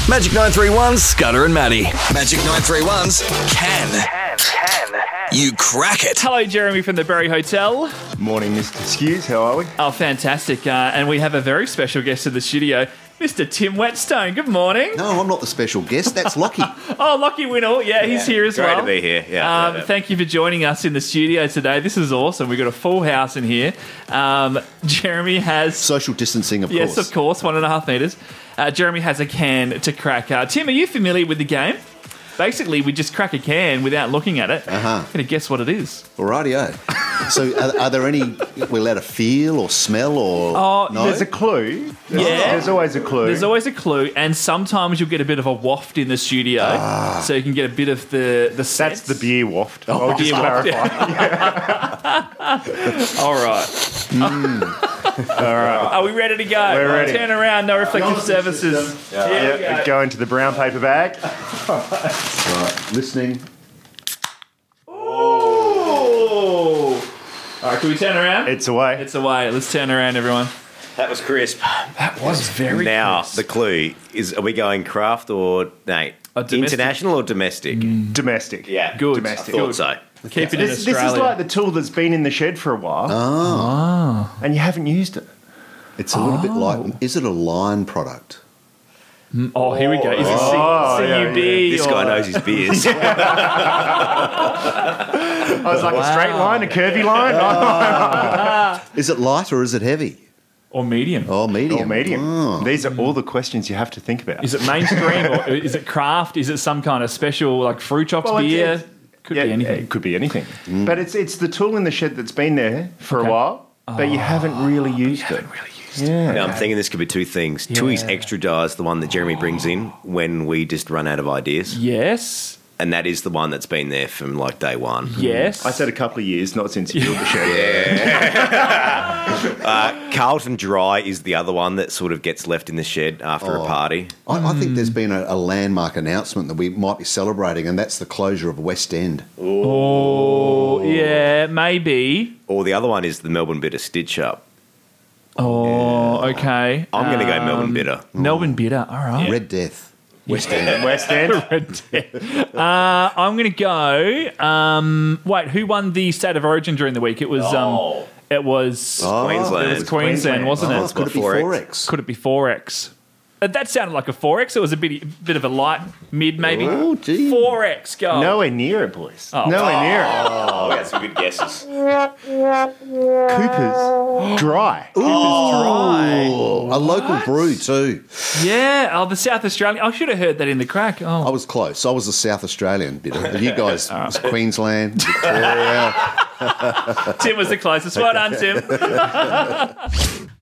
Magic 931's Scudder and Maddie. Magic 931's Can. You crack it. Hello, Jeremy from the Berry Hotel. Morning, Mr. Skews. How are we? Oh, fantastic. And we have a very special guest in the studio, Mr. Tim Whetstone. Good morning. No, I'm not the special guest. That's Lockie. Oh, Lockie Winnell. Yeah, he's here as well. Great to be here. Yeah. Thank you for joining us in the studio today. This is awesome. We've got a full house in here. Jeremy has... Social distancing, of Yes, course. of course, 1.5 metres. Jeremy has a can to crack. Tim, are you familiar with the game? Basically, we just crack a can without looking at it. Uh-huh. Going to guess what it is. Alrighty-o. So are there any we're allowed to feel or smell or... no? There's a clue. Yeah. There's always a clue. There's always a clue, and sometimes you'll get a bit of a waft in the studio, so you can get a bit of the That's sense. the beer waft. I'll just beer waft, clarify. All right. All right. Are we ready to go? We're ready. Turn around, no reflective services. Here we Yeah, go. go into the brown paper bag. Right, listening. Ooh. All right, can we turn around? It's away. It's away. Let's turn around, everyone. That was crisp. That was very Now, crisp. the clue is, are we going craft or, Nate, Domestic. international or domestic? Domestic. Yeah. Good. Domestic. I thought so. Keep it in This Australia. is like the tool that's been in the shed for a while. And you haven't used it. It's a little bit like... Is it a line product? Oh, here we go. Is it CUB? This guy knows his beers. I was like a straight line, a curvy line. Is it light or is it heavy? Or medium? Oh, medium. Or medium. Oh. These are all the questions you have to think about. Is it mainstream or is it craft? Is it some kind of special like fruit chops Well, beer? Could be anything. It could be anything. But it's the tool in the shed that's been there for a while, but you haven't really used it. Yeah. Now, I'm thinking this could be two things. Tui's Extra Jar is the one that Jeremy brings in when we just run out of ideas. Yes. And that is the one that's been there from like day one. Yes. I said a couple of years, not since you built the shed. Carlton Dry is the other one that sort of gets left in the shed after a party. I think there's been a landmark announcement that we might be celebrating, and that's the closure of West End. Oh, yeah, maybe. Or the other one is the Melbourne Bitter Stitch Up. Oh, okay. I'm going to go Melbourne Bitter. Melbourne Bitter. All right. Red Death. West End. West End. I'm going to go. Wait, who won the State of Origin during the week? It was. It was. Queensland. It was Queensland, wasn't Oh, it? could it be 4X? Could it be 4X? That sounded like a 4X. It was a bit of a light mid, maybe. Oh, gee. 4X. Go. Nowhere near it, boys. Oh. Nowhere near it. Oh, we had some good guesses. Cooper's Dry. Oh, a local brew too. Yeah. Oh, the South Australian. I should have heard that in the crack. I Oh. was close. I was a South Australian bit. You guys, was Queensland, Victoria. Tim was the closest. Well done, Tim.